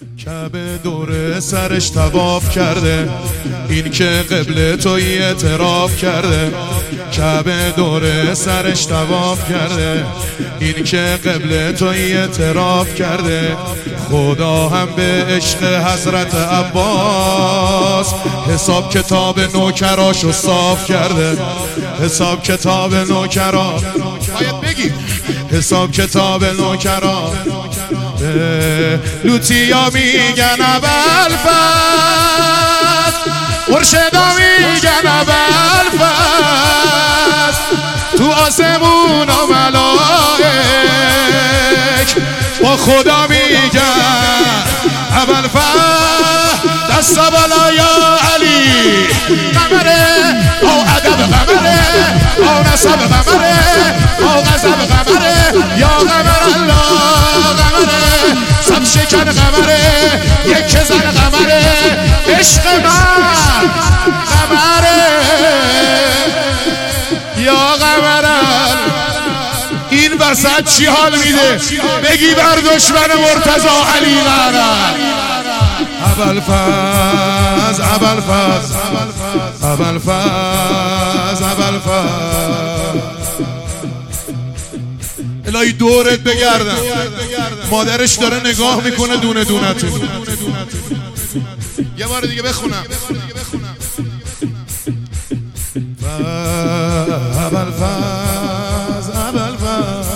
کعبه دور سرش طواف کرده، این که قبله توی اعتراف کرده. کعبه دور سرش طواف کرده، این که قبله توی اعتراف کرده. خدا هم به عشق حضرت عباس حساب کتاب نوکراشو صاف کرده. حساب کتاب نوکرا باید بگی، حساب کتاب نوکرا لوتیا میگن ابوالفضل، مرشدا میگن ابوالفضل، تو آسمون و ملائک با خدا میگن ابوالفضل. دستا بالا یا علی، قمره او ادب قمره او نسب قمره او غضب قمره، یا قمر الله قمره، سب شکن قمره، یک زن قمره، عشق من قمره، یا قمران. این وسط چی حال میده؟ بگی بر دشمن مرتضی علی قرار. ابوالفضل ابوالفضل ابوالفضل ابوالفضل، الهی دورت بگردم. مادرش داره نگاه میکنه دونه دونه تو. یه بار دیگه بخونم. ابوالفضل ابوالفضل.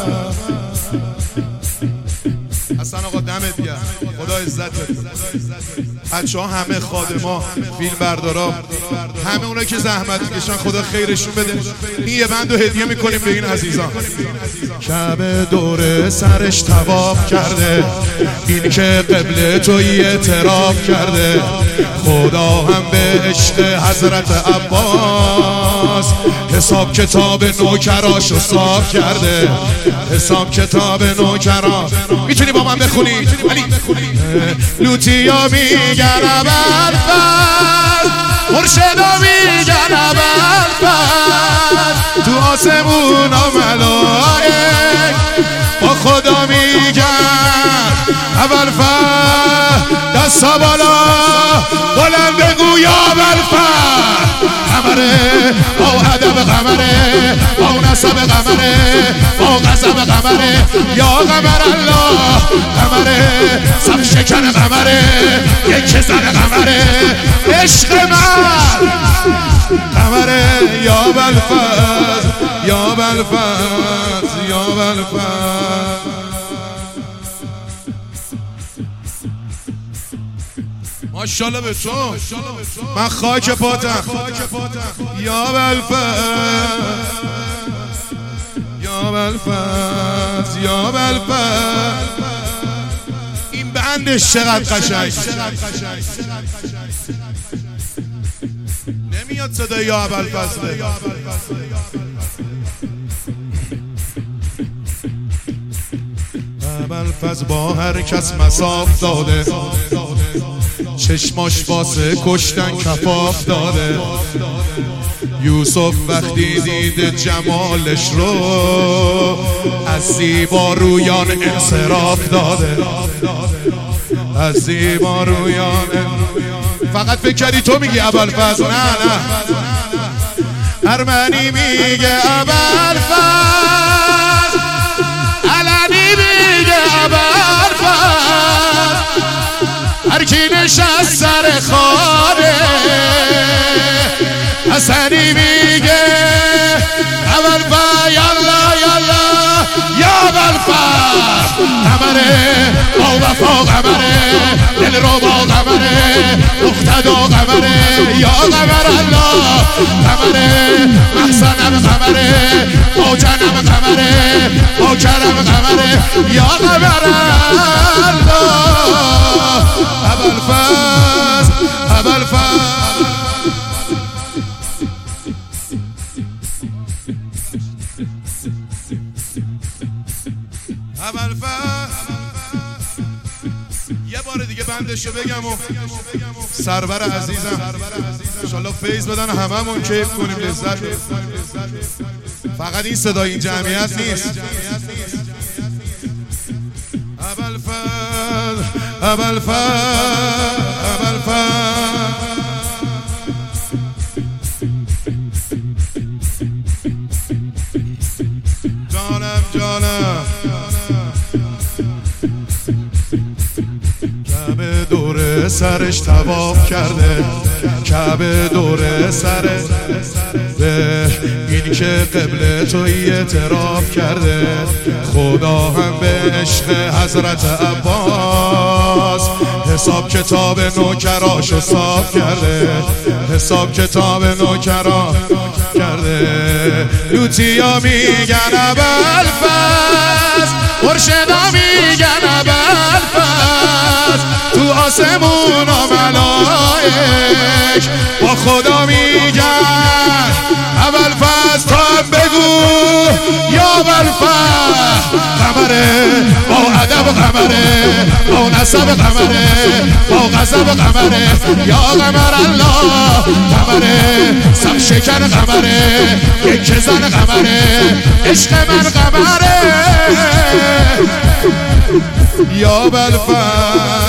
حسن آقا دمت گرم، خدا عزتت. بچه ها همه خادما، فیلم بردارا، همه اونا که زحمت میکشن خدا خیرشون بده. این یه بند رو هدیه میکنیم به این عزیزان. کعبه دور سرش طواف کرده، این که قبله توی اعتراف کرده. خدا هم به عشق حضرت عباس حساب کتاب نوکراشو صاف کرده. حساب کتاب نوکرا میتونی با من بخونی علی؟ لوتیا میگن ابوالفضل، مرشدا میگن ابوالفضل، تو آسمون و ملائک با خدا میگن ابوالفضل. دستا بالا بلند بگو یا ابوالفضل. قمره او ادب قمره او نسب قمره او غضب قمره، یا قمر الله قمره، سب شکن قمره، یک زن قمره، عشق من قمره، یا ابوالفضل یا ابوالفضل یا ابوالفضل. ماشاءالله به تو، من خاک پاتم. یا ابوالفضل یا ابوالفضل یا ابوالفضل. این بندش چقدر قشنگ، نمیاد صدای یا ابوالفضل. ابوالفضل با هر کس مصاف داده، چشماش واسه کشتن کفاف داده. یوسف وقتی دیده جمالش رو از زیبا رویان انصراف داده. از زیبا رویان. فقط فکر کردی تو میگی ابوالفضل؟ نه نه، ارمنی میگه ابوالفضل، علنی میگه ابوالفضل، هر کی نشست سر خانه حسنی میگه ابوالفضل. یالا یالا یا ابوالفضل. قمره با وفا قمره، دل رو با قمره، مقتدا قمره، یا قمر الله قمره، محسنم قمره، با جنم قمره، با کرم قمره، یا قمر الله ابوالفضل ابوالفضل. یه بار دیگه بندشو بگم و سرور عزیزم انشالله فیض بدن هممون کیف کنیم لذت. فقط این صدای این جمعیت نیست. ابوالفضل جانم کعبه دور سرش طواف کرده، کعبه دور سرش به این که قبله توی اعتراف کرده. خدا هم به عشق حضرت عباس حساب کتاب نوکراشو صاف کرده، حساب کتاب نوکرا کرده. لوتیا میگن ابوالفضل، مرشدا میگن ابوالفضل، تو آسمون و ملائک با خدا میگن ابوالفضل. تو هم بگو یا ابوالفضل. قمره با ادب، قمره با نسب، قمره با غضب، قمره یا قمر الله. قمره سب شکن، قمره یک زن، قمره عشق من، قمره یا ابوالفضل.